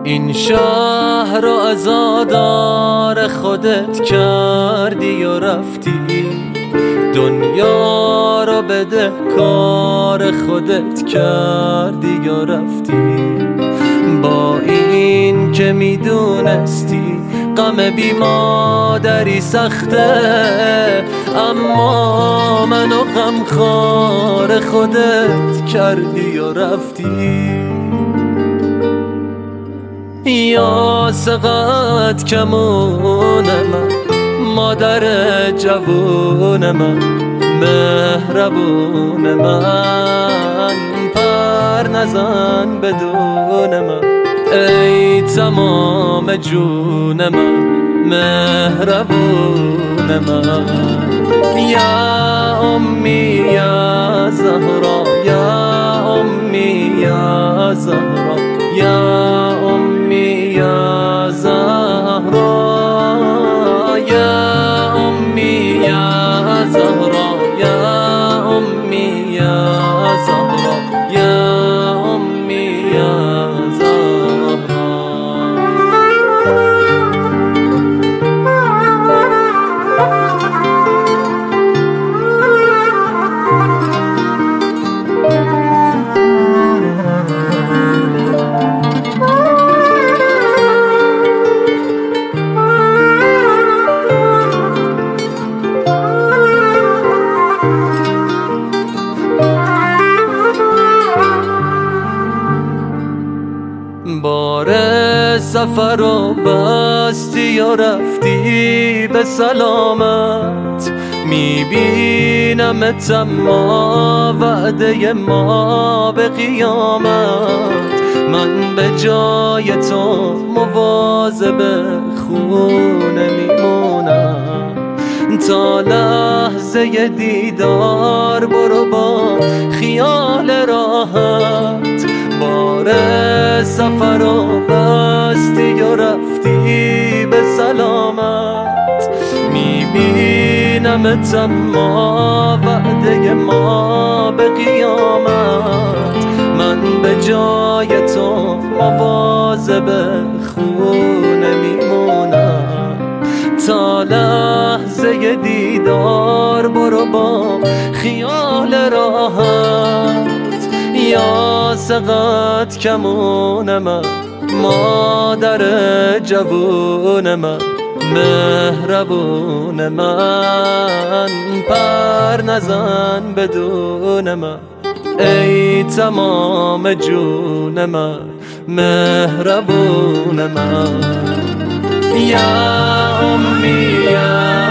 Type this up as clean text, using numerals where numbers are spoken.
این شهر رو عزادار خودت کردی و رفتی، دنیا رو بده کار خودت کردی و رفتی. با این که میدونستی غم بی مادری سخته، اما منو غمخوار خودت کردی و رفتی. یا سقط کمون من، مادر جوون من، مهربون من، پر نزن بدون من، ای تمام جون من، مهربون من. یا امی یا زهرا، یا امی یا زهرا، یا امی یا زهرا، یا امی یا زهرا، یا امی یا زهرا، یا امی یا زهرا. بار سفر رو بستی و رفتی به سلامت، میبینمت اما وعده ما به قیامت. من به جای تو مواظب خونه میمونم، تا لحظه دیدار برو با خیال راحت. بار سفر رو بستی و رفتی به سلامت، میبینمت اما وعده ما به قیامت. من به جای تو مواظب خونه میمونم، تا لحظه دیدار برو با خیال راحت. یا سقط کمون من، مادر جوون من، مهربون من، پر نزن بدون من، ای تمام جون من، مهربون من. یا امی یا